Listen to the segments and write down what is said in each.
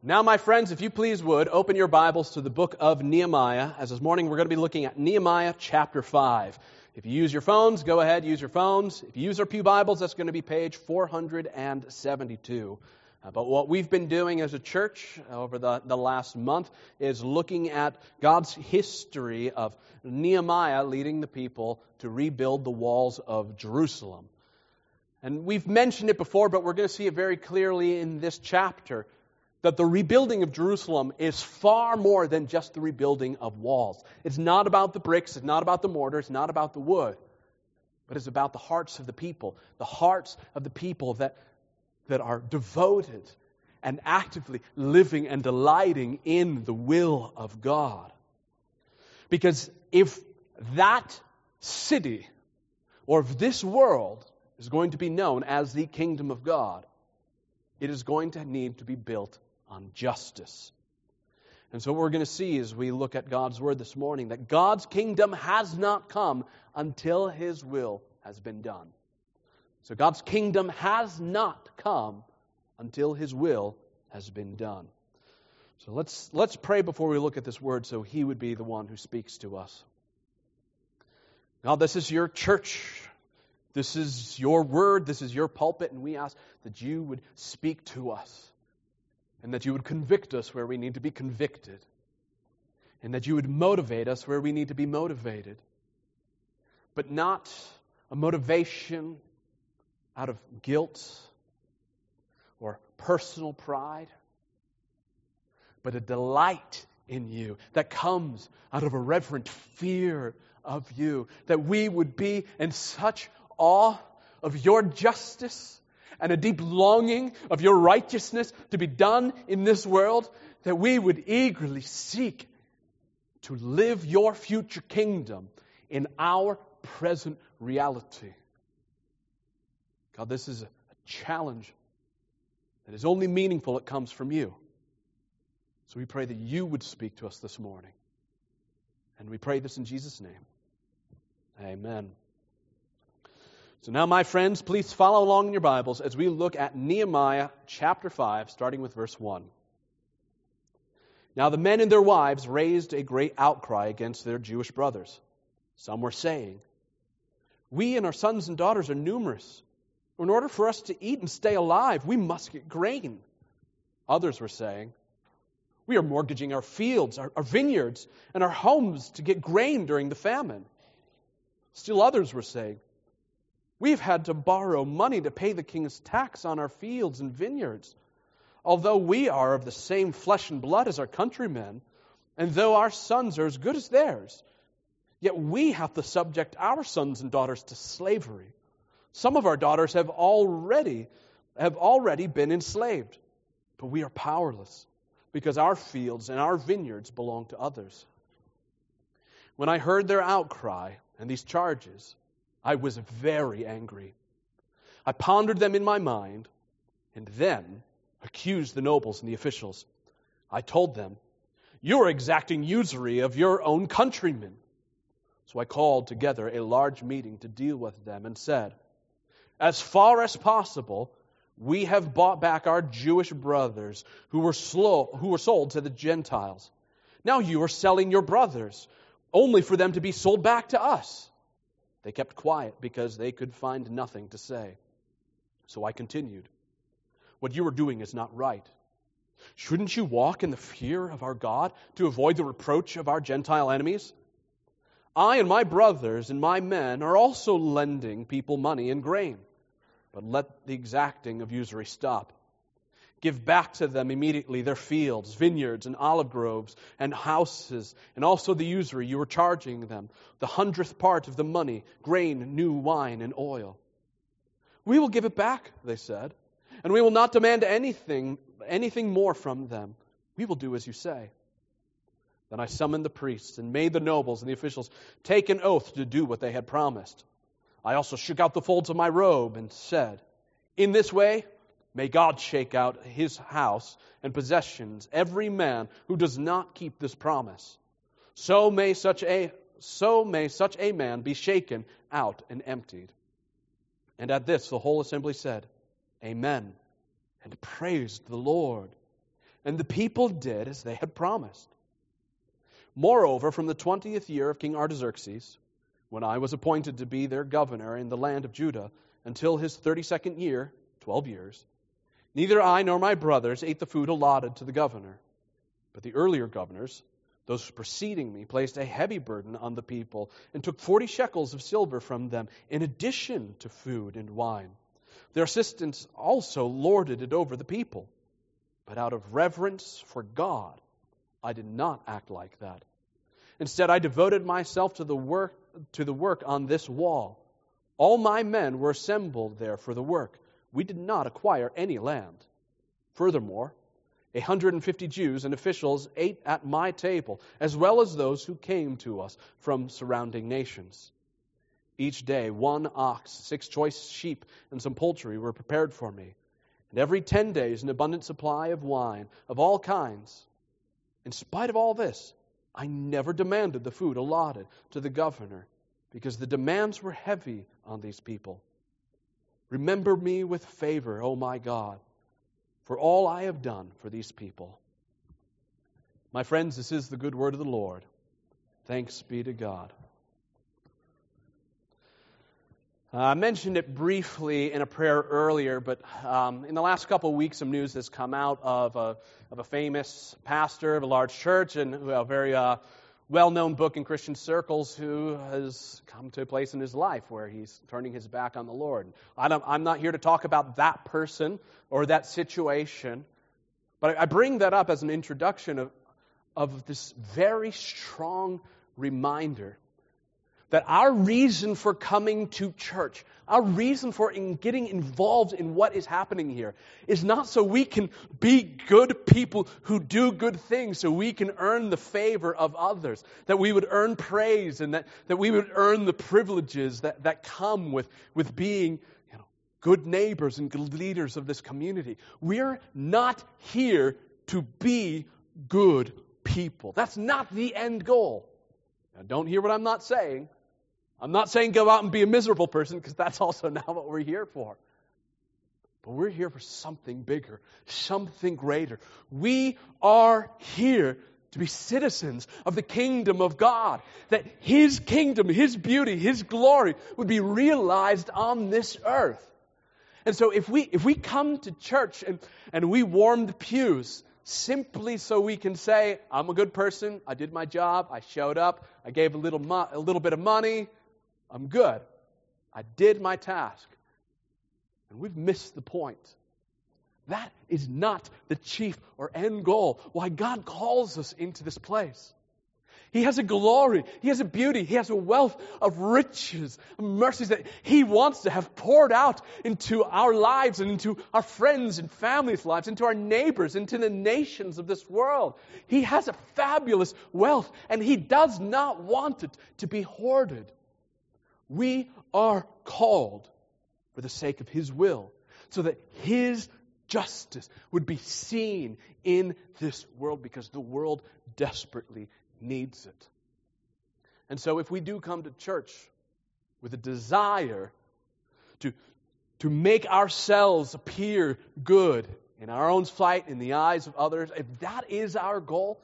Now, my friends, if you please would, open your Bibles to the book of Nehemiah. As this morning, we're going to be looking at Nehemiah chapter 5. If you use your phones, go ahead, use your phones. If you use our Pew Bibles, that's going to be page 472. But what we've been doing as a church over the last month is looking at God's history of Nehemiah leading the people to rebuild the walls of Jerusalem. And we've mentioned it before, but we're going to see it very clearly in this chapter, that the rebuilding of Jerusalem is far more than just the rebuilding of walls. It's not about the bricks, it's not about the mortar, it's not about the wood, but it's about the hearts of the people that are devoted and actively living and delighting in the will of God. Because if that city or if this world is going to be known as the kingdom of God, it is going to need to be built on justice. And so what we're going to see as we look at God's Word this morning, that God's kingdom has not come until His will has been done. So God's kingdom has not come until His will has been done. So let's pray before we look at this Word so He would be the one who speaks to us. God, this is your church. This is your Word. This is your pulpit. And we ask that you would speak to us. And that you would convict us where we need to be convicted. And that you would motivate us where we need to be motivated. But not a motivation out of guilt or personal pride, but a delight in you that comes out of a reverent fear of you. That we would be in such awe of your justice and a deep longing of your righteousness to be done in this world, that we would eagerly seek to live your future kingdom in our present reality. God, this is a challenge that is only meaningful if it comes from you. So we pray that you would speak to us this morning. And we pray this in Jesus' name. Amen. So now, my friends, please follow along in your Bibles as we look at Nehemiah chapter 5, starting with verse 1. Now the men and their wives raised a great outcry against their Jewish brothers. Some were saying, "We and our sons and daughters are numerous. In order for us to eat and stay alive, we must get grain." Others were saying, "We are mortgaging our fields, our vineyards, and our homes to get grain during the famine." Still others were saying, "We've had to borrow money to pay the king's tax on our fields and vineyards. Although we are of the same flesh and blood as our countrymen, and though our sons are as good as theirs, yet we have to subject our sons and daughters to slavery. Some of our daughters have already been enslaved, but we are powerless, because our fields and our vineyards belong to others." When I heard their outcry and these charges, I was very angry. I pondered them in my mind, and then accused the nobles and the officials. I told them, "You are exacting usury of your own countrymen." So I called together a large meeting to deal with them and said, "As far as possible, we have bought back our Jewish brothers who were sold to the Gentiles. Now you are selling your brothers, only for them to be sold back to us." They kept quiet because they could find nothing to say. So I continued, "What you are doing is not right. Shouldn't you walk in the fear of our God to avoid the reproach of our Gentile enemies? I and my brothers and my men are also lending people money and grain, but let the exacting of usury stop. Give back to them immediately their fields, vineyards, and olive groves, and houses, and also the usury you were charging them, the 100th part of the money, grain, new wine, and oil." "We will give it back," they said, "and we will not demand anything more from them. We will do as you say." Then I summoned the priests and made the nobles and the officials take an oath to do what they had promised. I also shook out the folds of my robe and said, "In this way, may God shake out his house and possessions, every man who does not keep this promise. So may such a man be shaken out and emptied." And at this the whole assembly said, "Amen," and praised the Lord. And the people did as they had promised. Moreover, from the 20th year of King Artaxerxes, when I was appointed to be their governor in the land of Judah, until his 32nd year, 12 years, neither I nor my brothers ate the food allotted to the governor. But the earlier governors, those preceding me, placed a heavy burden on the people and took 40 shekels of silver from them in addition to food and wine. Their assistants also lorded it over the people. But out of reverence for God, I did not act like that. Instead, I devoted myself to the work on this wall. All my men were assembled there for the work. We did not acquire any land. Furthermore, 150 Jews and officials ate at my table, as well as those who came to us from surrounding nations. Each day, 1 ox, 6 choice sheep, and some poultry were prepared for me. And every 10 days, an abundant supply of wine of all kinds. In spite of all this, I never demanded the food allotted to the governor, because the demands were heavy on these people. Remember me with favor, O my God, for all I have done for these people. My friends, this is the good word of the Lord. Thanks be to God. I mentioned it briefly in a prayer earlier, but in the last couple of weeks, some news has come out of a famous pastor of a large church and a very well-known book in Christian circles who has come to a place in his life where he's turning his back on the Lord. I'm not here to talk about that person or that situation, but I bring that up as an introduction of this very strong reminder that our reason for coming to church, our reason for getting involved in what is happening here, is not so we can be good people who do good things, so we can earn the favor of others, that we would earn praise and that we would earn the privileges that come with being good neighbors and good leaders of this community. We're not here to be good people. That's not the end goal. Now, don't hear what I'm not saying. I'm not saying go out and be a miserable person, because that's also not what we're here for. But we're here for something bigger, something greater. We are here to be citizens of the kingdom of God, that His kingdom, His beauty, His glory would be realized on this earth. And so if we come to church and we warm the pews simply so we can say, I'm a good person, I did my job, I showed up, I gave a little bit of money, I'm good, I did my task, and we've missed the point. That is not the chief or end goal why God calls us into this place. He has a glory, He has a beauty, He has a wealth of riches, of mercies that He wants to have poured out into our lives and into our friends and families' lives, into our neighbors, into the nations of this world. He has a fabulous wealth, and He does not want it to be hoarded. We are called for the sake of His will, so that His justice would be seen in this world, because the world desperately needs it. And so if we do come to church with a desire to make ourselves appear good in our own sight, in the eyes of others, if that is our goal,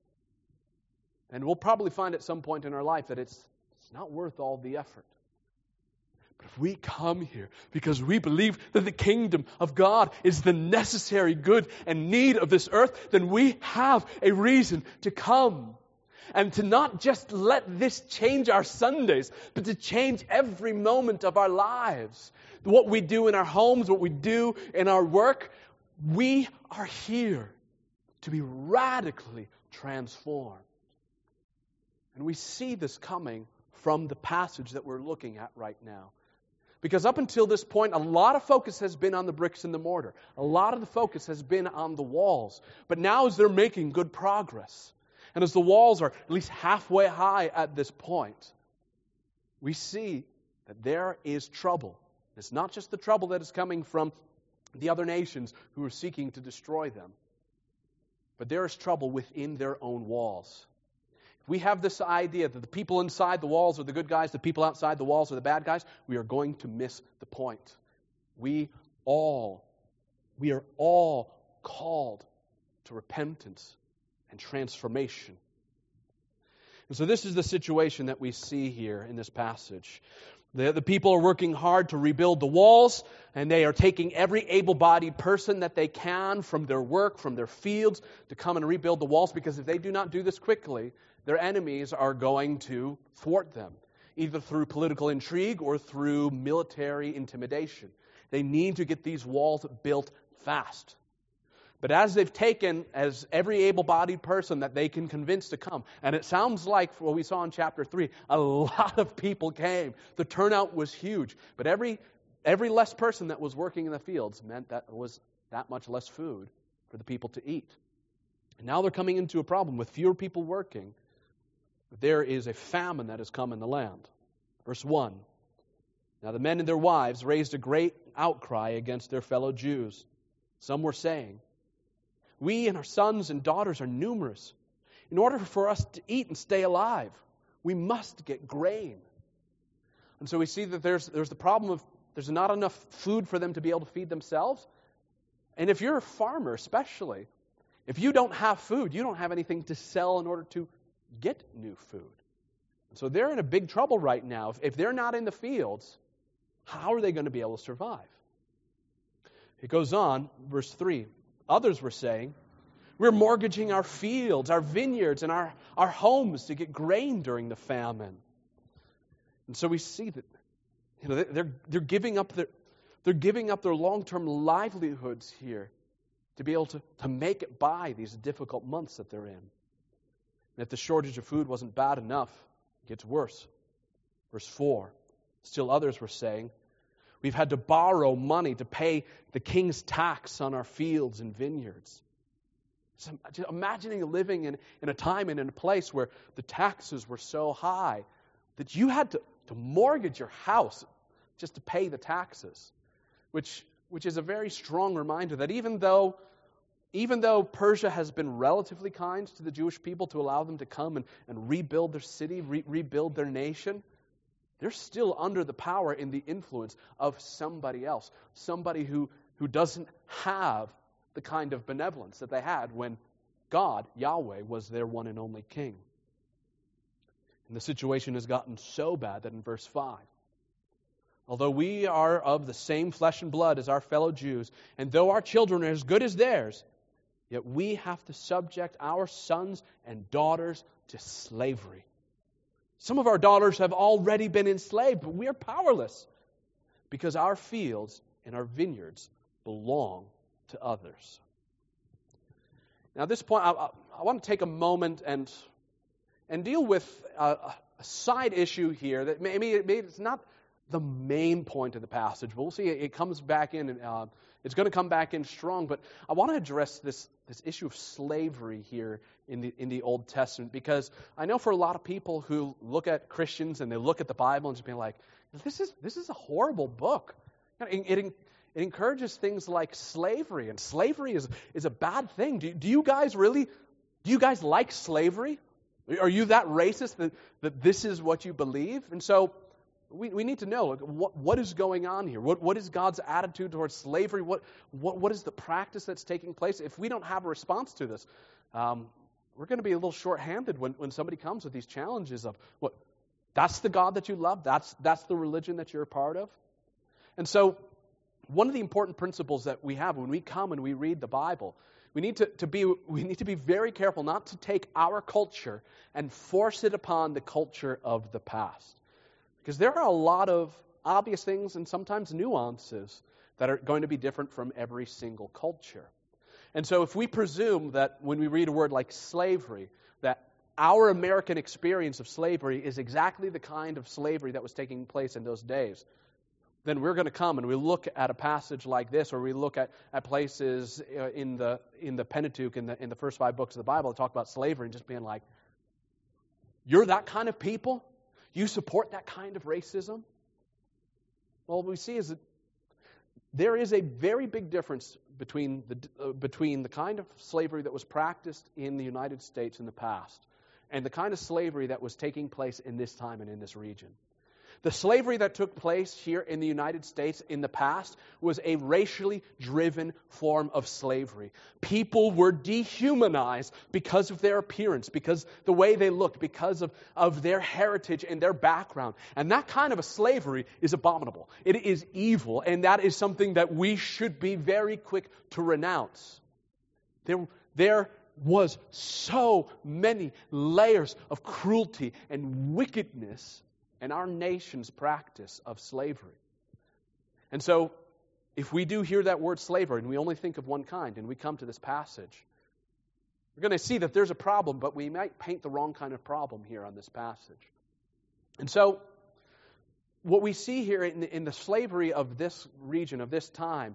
then we'll probably find at some point in our life that it's not worth all the effort. But if we come here because we believe that the kingdom of God is the necessary good and need of this earth, then we have a reason to come. And to not just let this change our Sundays, but to change every moment of our lives. What we do in our homes, what we do in our work, we are here to be radically transformed. And we see this coming from the passage that we're looking at right now. Because up until this point, a lot of focus has been on the bricks and the mortar. A lot of the focus has been on the walls. But now as they're making good progress, and as the walls are at least halfway high at this point, we see that there is trouble. It's not just the trouble that is coming from the other nations who are seeking to destroy them, but there is trouble within their own walls. If we have this idea that the people inside the walls are the good guys, the people outside the walls are the bad guys, we are going to miss the point. We are all called to repentance and transformation. And so this is the situation that we see here in this passage. The people are working hard to rebuild the walls, and they are taking every able-bodied person that they can from their work, from their fields, to come and rebuild the walls, because if they do not do this quickly, their enemies are going to thwart them, either through political intrigue or through military intimidation. They need to get these walls built fast. But as they've taken as every able-bodied person that they can convince to come, and it sounds like what we saw in chapter 3, a lot of people came. The turnout was huge. But every less person that was working in the fields meant that there was that much less food for the people to eat. And now they're coming into a problem with fewer people working. There is a famine that has come in the land. Verse 1. Now the men and their wives raised a great outcry against their fellow Jews. Some were saying, "We and our sons and daughters are numerous. In order for us to eat and stay alive, we must get grain." And so we see that there's the problem of there's not enough food for them to be able to feed themselves. And if you're a farmer especially, if you don't have food, you don't have anything to sell in order to get new food. And so they're in a big trouble right now. If they're not in the fields, how are they going to be able to survive? It goes on, verse 3. Others were saying, "We're mortgaging our fields, our vineyards, and our homes to get grain during the famine." And so we see that they're giving up their long-term livelihoods here to be able to make it by these difficult months that they're in. And if the shortage of food wasn't bad enough, it gets worse. Verse 4. Still others were saying, "We've had to borrow money to pay the king's tax on our fields and vineyards." So imagining living in a time and in a place where the taxes were so high that you had to mortgage your house just to pay the taxes, which is a very strong reminder that even though Persia has been relatively kind to the Jewish people to allow them to come and rebuild their city, rebuild their nation, they're still under the power and the influence of somebody else, somebody who doesn't have the kind of benevolence that they had when God, Yahweh, was their one and only king. And the situation has gotten so bad that in verse 5, "Although we are of the same flesh and blood as our fellow Jews, and though our children are as good as theirs, yet we have to subject our sons and daughters to slavery. Some of our daughters have already been enslaved, but we are powerless because our fields and our vineyards belong to others." Now, at this point, I want to take a moment and deal with a side issue here that maybe it's not the main point of the passage, but we'll see it comes back in. It's going to come back in strong, but I want to address this issue of slavery here in the Old Testament, because I know for a lot of people who look at Christians and they look at the Bible and just be like, this is a horrible book. It encourages things like slavery, and slavery is a bad thing. Do you guys like slavery? Are you that racist that this is what you believe? And so we need to know what is going on here. What is God's attitude towards slavery? What is the practice that's taking place? If we don't have a response to this, we're going to be a little short-handed when somebody comes with these challenges of what that's the God that you love, that's the religion that you're a part of. And so one of the important principles that we have when we come and we read the Bible, we need to be very careful not to take our culture and force it upon the culture of the past. Because there are a lot of obvious things and sometimes nuances that are going to be different from every single culture. And so if we presume that when we read a word like slavery, that our American experience of slavery is exactly the kind of slavery that was taking place in those days, then we're going to come and we look at a passage like this, or we look at places in the Pentateuch, in the first 5 books of the Bible that talk about slavery, and just being like, you're that kind of people? You support that kind of racism? Well, what we see is that there is a very big difference between the kind of slavery that was practiced in the United States in the past and the kind of slavery that was taking place in this time and in this region. The slavery that took place here in the United States in the past was a racially driven form of slavery. People were dehumanized because of their appearance, because the way they looked, because of their heritage and their background. And that kind of a slavery is abominable. It is evil, and that is something that we should be very quick to renounce. There was so many layers of cruelty and wickedness in our nation's practice of slavery. And so, if we do hear that word slavery, and we only think of one kind, and we come to this passage, we're going to see that there's a problem, but we might paint the wrong kind of problem here on this passage. And so, what we see here in the slavery of this region, of this time,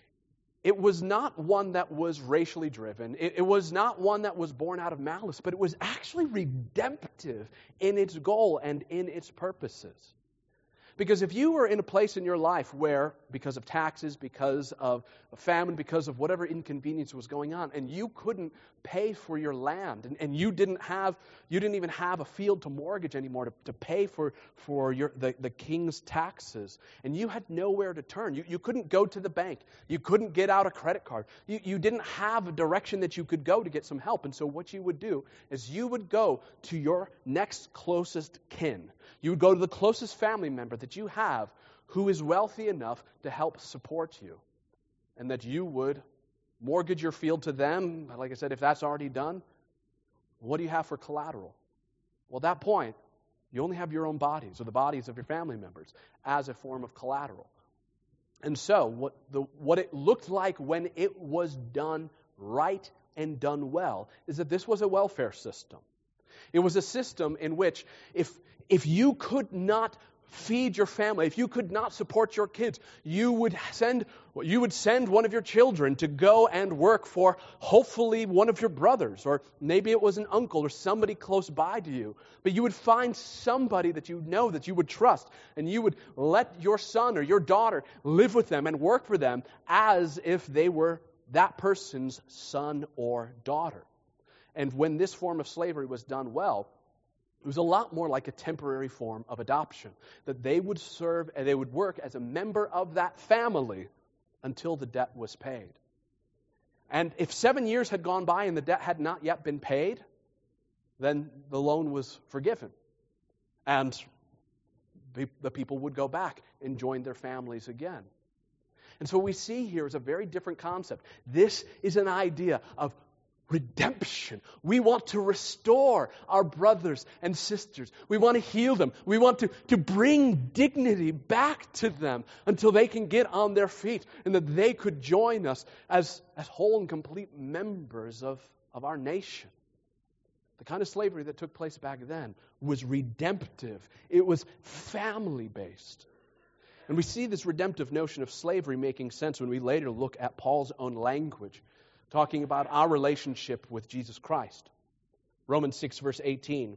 it was not one that was racially driven. It was not one that was born out of malice, but it was actually redemptive in its goal and in its purposes. Because if you were in a place in your life where, because of taxes, because of famine, because of whatever inconvenience was going on, and you couldn't pay for your land, and you didn't even have a field to mortgage anymore to pay for the king's taxes, and you had nowhere to turn. You couldn't go to the bank. You couldn't get out a credit card. You didn't have a direction that you could go to get some help. And so what you would do is you would go to your next closest kin. You would go to the closest family member that you have who is wealthy enough to help support you. And that you would mortgage your field to them. Like I said, if that's already done, what do you have for collateral? Well, at that point, you only have your own bodies or the bodies of your family members as a form of collateral. And so what it looked like when it was done right and done well is that this was a welfare system. It was a system in which if you could not feed your family, if you could not support your kids, you would send one of your children to go and work for hopefully one of your brothers, or maybe it was an uncle or somebody close by to you. But you would find somebody that you know, that you would trust, and you would let your son or your daughter live with them and work for them as if they were that person's son or daughter. And when this form of slavery was done well, it was a lot more like a temporary form of adoption, that they would serve and they would work as a member of that family until the debt was paid. And if 7 years had gone by and the debt had not yet been paid, then the loan was forgiven. And the people would go back and join their families again. And so what we see here is a very different concept. This is an idea of redemption. We want to restore our brothers and sisters. We want to heal them. We want to bring dignity back to them until they can get on their feet and that they could join us as whole and complete members of our nation. The kind of slavery that took place back then was redemptive. It was family-based. And we see this redemptive notion of slavery making sense when we later look at Paul's own language, talking about our relationship with Jesus Christ. Romans 6, verse 18.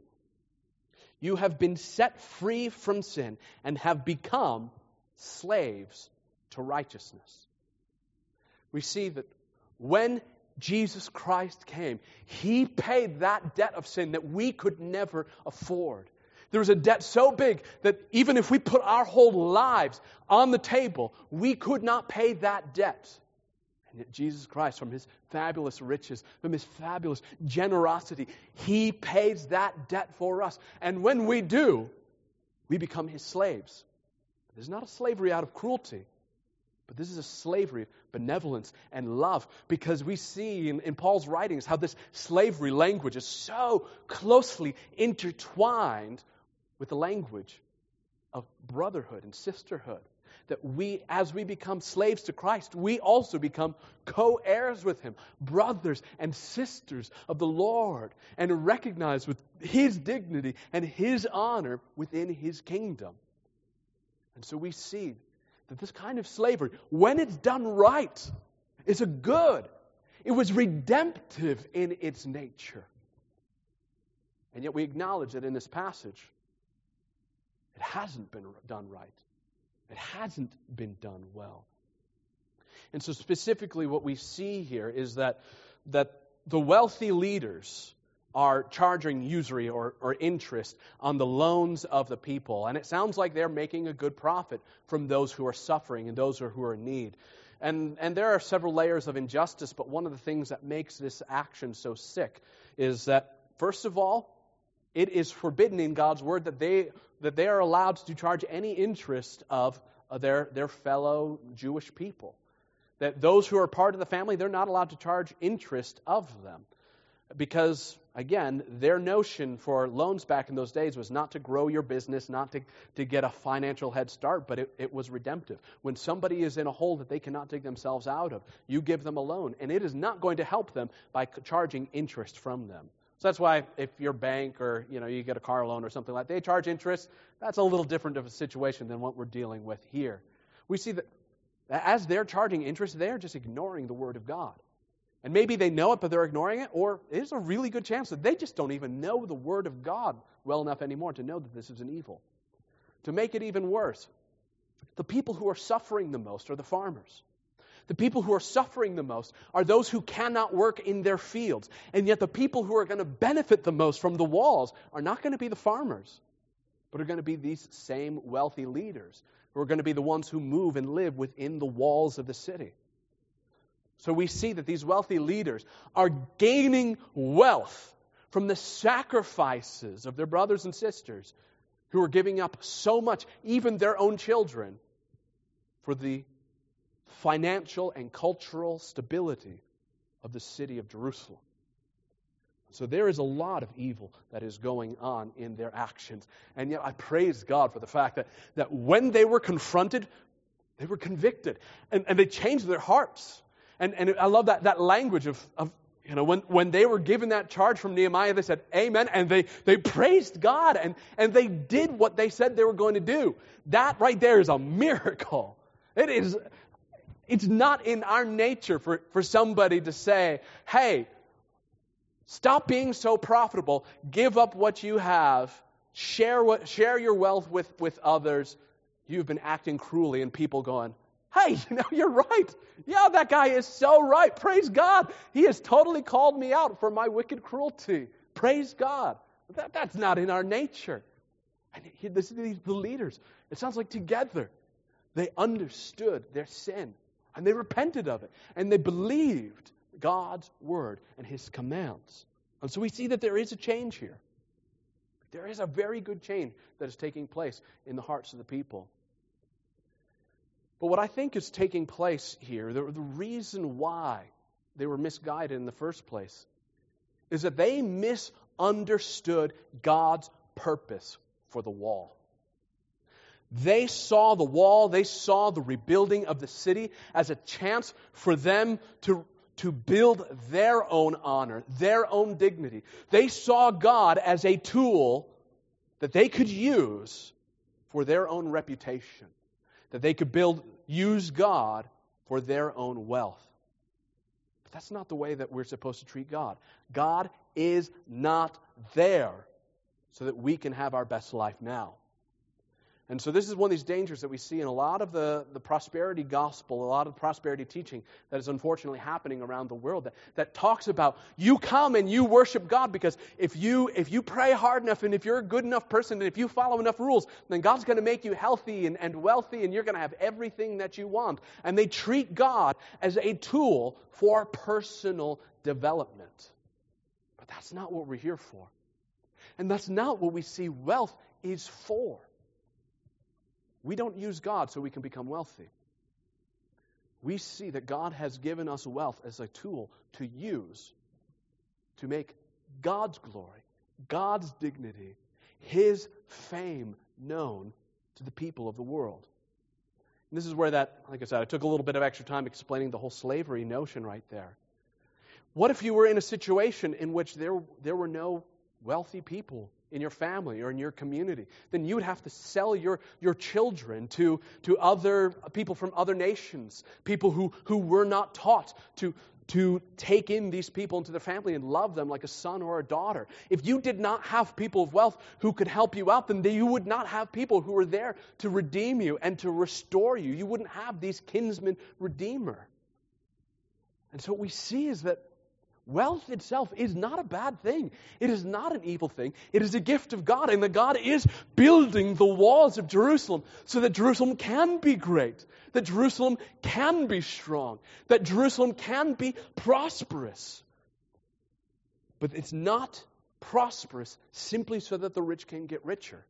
You have been set free from sin and have become slaves to righteousness. We see that when Jesus Christ came, He paid that debt of sin that we could never afford. There was a debt so big that even if we put our whole lives on the table, we could not pay that debt. And yet Jesus Christ, from His fabulous riches, from His fabulous generosity, He pays that debt for us. And when we do, we become His slaves. This is not a slavery out of cruelty, but this is a slavery of benevolence and love, because we see in Paul's writings how this slavery language is so closely intertwined with the language of brotherhood and sisterhood. That as we become slaves to Christ, we also become co-heirs with Him, brothers and sisters of the Lord, and recognize with His dignity and His honor within His kingdom. And so we see that this kind of slavery, when it's done right, is a good. It was redemptive in its nature. And yet we acknowledge that in this passage, it hasn't been done right. It hasn't been done well. And so specifically what we see here is that the wealthy leaders are charging usury or interest on the loans of the people. And it sounds like they're making a good profit from those who are suffering and those who are in need. And there are several layers of injustice, but one of the things that makes this action so sick is that, first of all, it is forbidden in God's word that they are allowed to charge any interest of their fellow Jewish people. That those who are part of the family, they're not allowed to charge interest of them. Because, again, their notion for loans back in those days was not to grow your business, not to get a financial head start, but it was redemptive. When somebody is in a hole that they cannot dig themselves out of, you give them a loan, and it is not going to help them by charging interest from them. So that's why if your bank or you get a car loan or something like that, they charge interest, that's a little different of a situation than what we're dealing with here. We see that as they're charging interest, they're just ignoring the Word of God. And maybe they know it, but they're ignoring it, or there's a really good chance that they just don't even know the Word of God well enough anymore to know that this is an evil. To make it even worse, the people who are suffering the most are the farmers. The people who are suffering the most are those who cannot work in their fields. And yet the people who are going to benefit the most from the walls are not going to be the farmers, but are going to be these same wealthy leaders who are going to be the ones who move and live within the walls of the city. So we see that these wealthy leaders are gaining wealth from the sacrifices of their brothers and sisters who are giving up so much, even their own children, for the financial and cultural stability of the city of Jerusalem. So there is a lot of evil that is going on in their actions. And yet I praise God for the fact that when they were confronted, they were convicted. And they changed their hearts. And I love that language of when they were given that charge from Nehemiah, they said, amen, and they praised God, and they did what they said they were going to do. That right there is a miracle. It's not in our nature for somebody to say, hey, stop being so profitable, give up what you have, share your wealth with others. You've been acting cruelly, and people going, hey, you're right. Yeah, that guy is so right. Praise God. He has totally called me out for my wicked cruelty. Praise God. That's not in our nature. And the leaders, it sounds like together, they understood their sin, and they repented of it, and they believed God's word and His commands. And so we see that there is a change here. There is a very good change that is taking place in the hearts of the people. But what I think is taking place here, the reason why they were misguided in the first place, is that they misunderstood God's purpose for the wall. They saw the wall, they saw the rebuilding of the city as a chance for them to build their own honor, their own dignity. They saw God as a tool that they could use for their own reputation, that they could use God for their own wealth. But that's not the way that we're supposed to treat God. God is not there so that we can have our best life now. And so this is one of these dangers that we see in a lot of the prosperity gospel, a lot of prosperity teaching that is unfortunately happening around the world that talks about you come and you worship God because if you pray hard enough and if you're a good enough person and if you follow enough rules, then God's going to make you healthy and wealthy and you're going to have everything that you want. And they treat God as a tool for personal development. But that's not what we're here for. And that's not what we see wealth is for. We don't use God so we can become wealthy. We see that God has given us wealth as a tool to use to make God's glory, God's dignity, His fame known to the people of the world. And this is where like I said, I took a little bit of extra time explaining the whole slavery notion right there. What if you were in a situation in which there were no wealthy people in your family or in your community? Then you would have to sell your children to other people from other nations, people who were not taught to take in these people into the family and love them like a son or a daughter. If you did not have people of wealth who could help you out, then you would not have people who were there to redeem you and to restore you. You wouldn't have these kinsman redeemer. And so what we see is that Wealth itself is not a bad thing. It is not an evil thing. It is a gift of God, and that God is building the walls of Jerusalem so that Jerusalem can be great, that Jerusalem can be strong, that Jerusalem can be prosperous. But it's not prosperous simply so that the rich can get richer.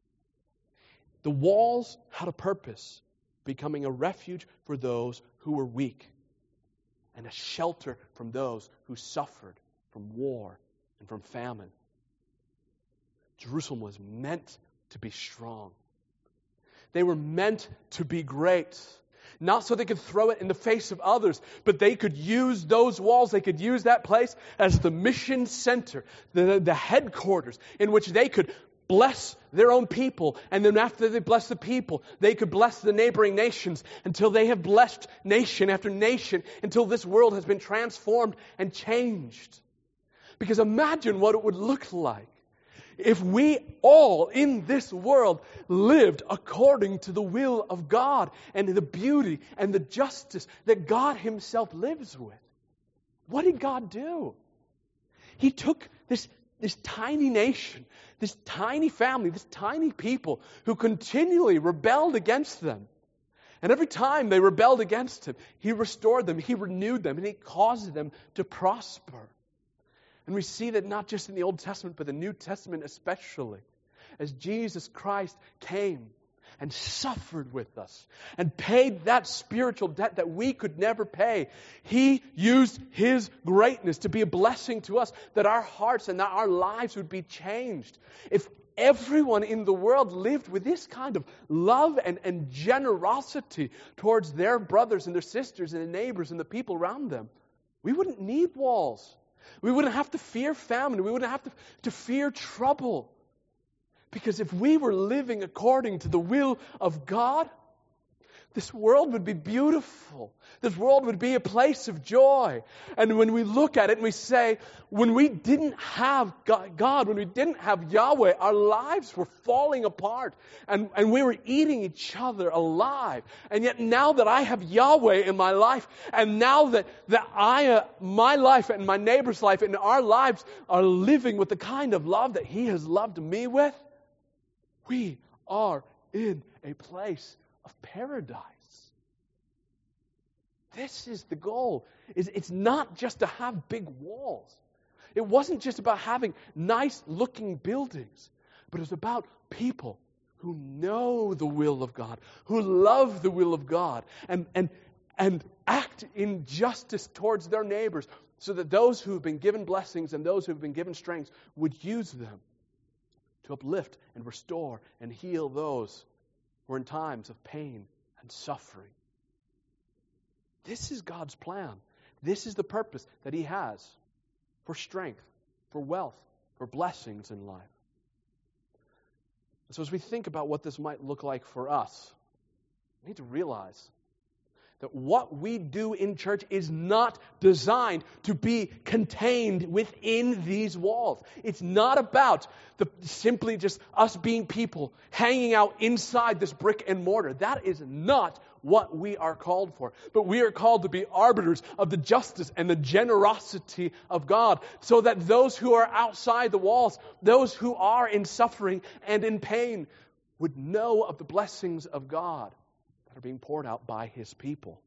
The walls had a purpose, becoming a refuge for those who were weak, and a shelter from those who suffered from war and from famine. Jerusalem was meant to be strong. They were meant to be great. Not so they could throw it in the face of others, but they could use those walls, they could use that place as the mission center, the headquarters in which they could bless their own people, and then after they bless the people, they could bless the neighboring nations until they have blessed nation after nation, until this world has been transformed and changed. Because imagine what it would look like if we all in this world lived according to the will of God and the beauty and the justice that God Himself lives with. What did God do? He took this tiny nation, this tiny family, this tiny people who continually rebelled against them. And every time they rebelled against Him, He restored them, He renewed them, and He caused them to prosper. And we see that not just in the Old Testament, but the New Testament especially. As Jesus Christ came and suffered with us and paid that spiritual debt that we could never pay, He used His greatness to be a blessing to us, that our hearts and that our lives would be changed. If everyone in the world lived with this kind of love and generosity towards their brothers and their sisters and the neighbors and the people around them, we wouldn't need walls. We wouldn't have to fear famine. We wouldn't have to fear trouble. Because if we were living according to the will of God, this world would be beautiful. This world would be a place of joy. And when we look at it and we say, when we didn't have God, when we didn't have Yahweh, our lives were falling apart. And we were eating each other alive. And yet now that I have Yahweh in my life, and now that my life and my neighbor's life and our lives are living with the kind of love that He has loved me with, we are in a place of paradise. This is the goal. It's not just to have big walls. It wasn't just about having nice looking buildings, but it's about people who know the will of God, who love the will of God, and act in justice towards their neighbors, so that those who have been given blessings and those who have been given strengths would use them to uplift and restore and heal those who are in times of pain and suffering. This is God's plan. This is the purpose that He has for strength, for wealth, for blessings in life. So as we think about what this might look like for us, we need to realize that what we do in church is not designed to be contained within these walls. It's not about simply just us being people hanging out inside this brick and mortar. That is not what we are called for. But we are called to be arbiters of the justice and the generosity of God, so that those who are outside the walls, those who are in suffering and in pain, would know of the blessings of God that are being poured out by His people.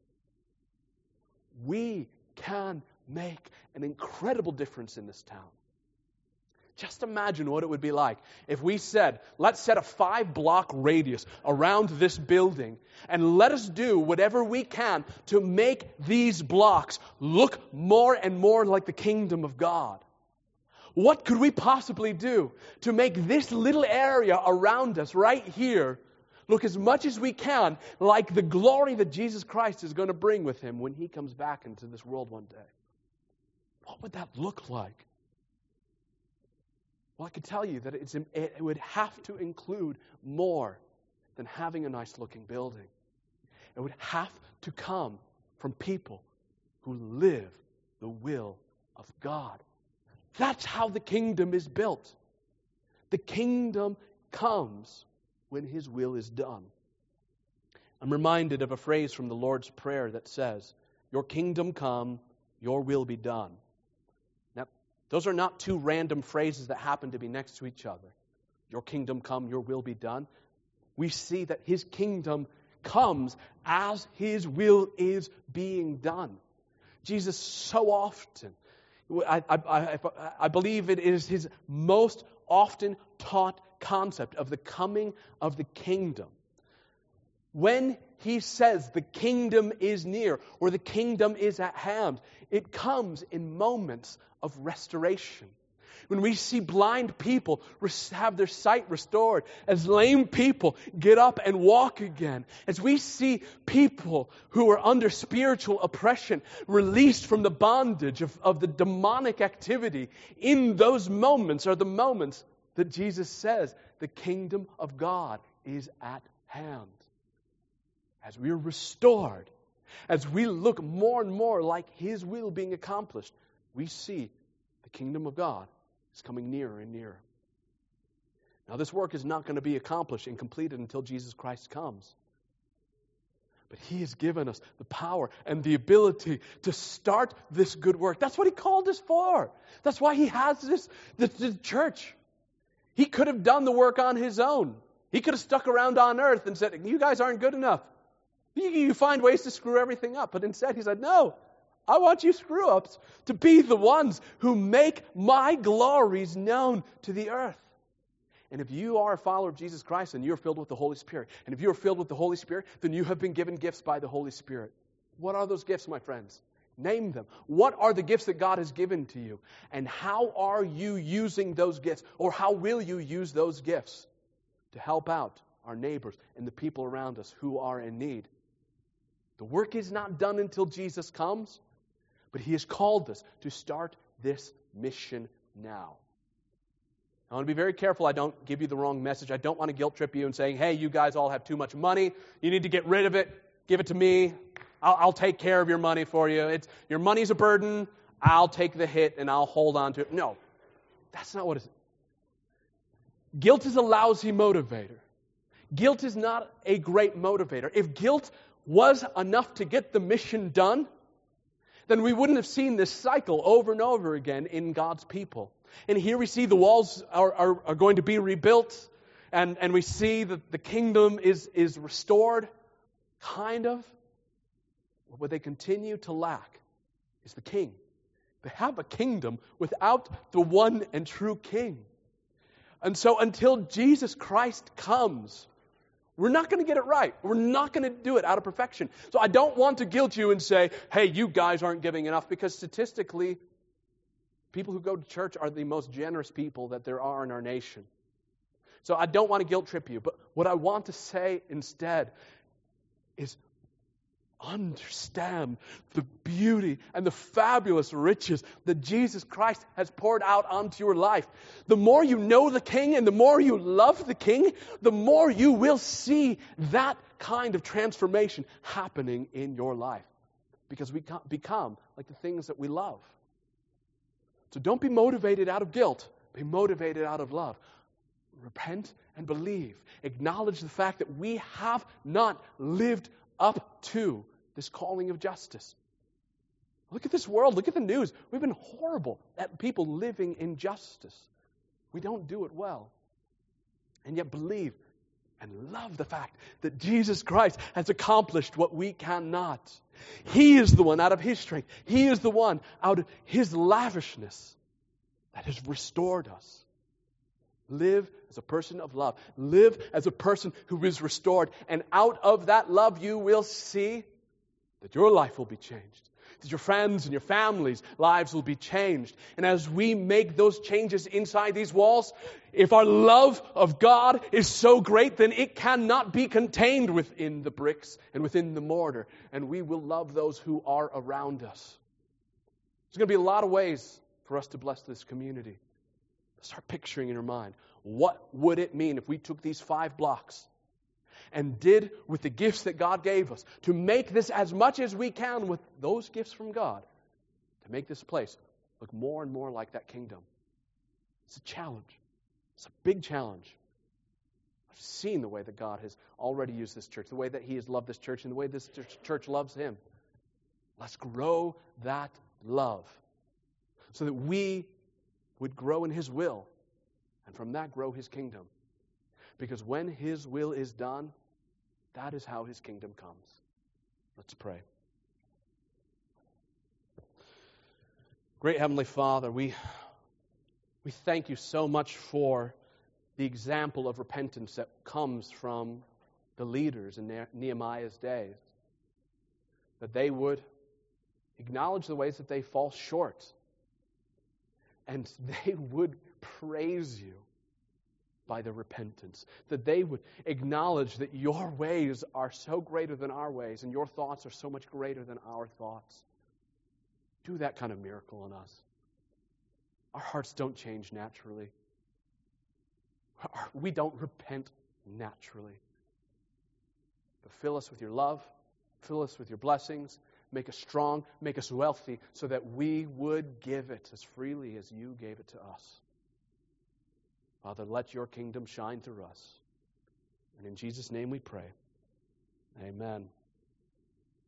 We can make an incredible difference in this town. Just imagine what it would be like if we said, let's set a 5-block radius around this building and let us do whatever we can to make these blocks look more and more like the kingdom of God. What could we possibly do to make this little area around us right here look as much as we can like the glory that Jesus Christ is going to bring with Him when He comes back into this world one day? What would that look like? Well, I can tell you that it would have to include more than having a nice looking building. It would have to come from people who live the will of God. That's how the kingdom is built. The kingdom comes when His will is done. I'm reminded of a phrase from the Lord's Prayer that says, "Your kingdom come, your will be done Those are not two random phrases that happen to be next to each other. Your kingdom come, your will be done. We see that his kingdom comes as his will is being done. Jesus so often, I believe it is his most often taught concept of the coming of the kingdom. When he says the kingdom is near or the kingdom is at hand, it comes in moments of restoration. When we see blind people have their sight restored, as lame people get up and walk again, as we see people who are under spiritual oppression released from the bondage of the demonic activity, in those moments are the moments that Jesus says the kingdom of God is at hand. As we are restored, as we look more and more like his will being accomplished, we see the kingdom of God is coming nearer and nearer. Now, this work is not going to be accomplished and completed until Jesus Christ comes. But he has given us the power and the ability to start this good work. That's what he called us for. That's why he has the church. He could have done the work on his own. He could have stuck around on earth and said, you guys aren't good enough. You find ways to screw everything up. But instead he said, no, I want you screw-ups to be the ones who make my glories known to the earth. And if you are a follower of Jesus Christ, then you're filled with the Holy Spirit. And if you're filled with the Holy Spirit, then you have been given gifts by the Holy Spirit. What are those gifts, my friends? Name them. What are the gifts that God has given to you? And how are you using those gifts? Or how will you use those gifts to help out our neighbors and the people around us who are in need? The work is not done until Jesus comes. But he has called us to start this mission now. I want to be very careful I don't give you the wrong message. I don't want to guilt trip you and saying, hey, you guys all have too much money. You need to get rid of it. Give it to me. I'll take care of your money for you. Your money's a burden. I'll take the hit and I'll hold on to it. No, that's not what it is. Guilt is a lousy motivator. Guilt is not a great motivator. If guilt was enough to get the mission done, then we wouldn't have seen this cycle over and over again in God's people. And here we see the walls are going to be rebuilt, and we see that the kingdom is restored, kind of. But what they continue to lack is the king. They have a kingdom without the one and true king. And so until Jesus Christ comes, we're not going to get it right. We're not going to do it out of perfection. So I don't want to guilt you and say, hey, you guys aren't giving enough, because statistically, people who go to church are the most generous people that there are in our nation. So I don't want to guilt trip you, but what I want to say instead is understand the beauty and the fabulous riches that Jesus Christ has poured out onto your life. The more you know the King and the more you love the King, the more you will see that kind of transformation happening in your life. Because we become like the things that we love. So don't be motivated out of guilt. Be motivated out of love. Repent and believe. Acknowledge the fact that we have not lived up to this calling of justice. Look at this world. Look at the news. We've been horrible at people living in justice. We don't do it well. And yet believe and love the fact that Jesus Christ has accomplished what we cannot. He is the one out of his strength. He is the one out of his lavishness that has restored us. Live as a person of love. Live as a person who is restored. And out of that love you will see that your life will be changed. That your friends and your family's lives will be changed. And as we make those changes inside these walls, if our love of God is so great, then it cannot be contained within the bricks and within the mortar. And we will love those who are around us. There's going to be a lot of ways for us to bless this community. Start picturing in your mind, what would it mean if we took these 5 blocks and did with the gifts that God gave us to make this as much as we can with those gifts from God, to make this place look more and more like that kingdom. It's a challenge. It's a big challenge. I've seen the way that God has already used this church, the way that he has loved this church, and the way this church loves him. Let's grow that love so that we would grow in His will, and from that grow His kingdom. Because when His will is done, that is how His kingdom comes. Let's pray. Great Heavenly Father, we thank You so much for the example of repentance that comes from the leaders in Nehemiah's days. That they would acknowledge the ways that they fall short. And they would praise You by their repentance. That they would acknowledge that Your ways are so greater than our ways, and Your thoughts are so much greater than our thoughts. Do that kind of miracle in us. Our hearts don't change naturally. We don't repent naturally. But fill us with Your love. Fill us with Your blessings. Make us strong. Make us wealthy so that we would give it as freely as You gave it to us. Father, let Your kingdom shine through us. And in Jesus' name we pray. Amen.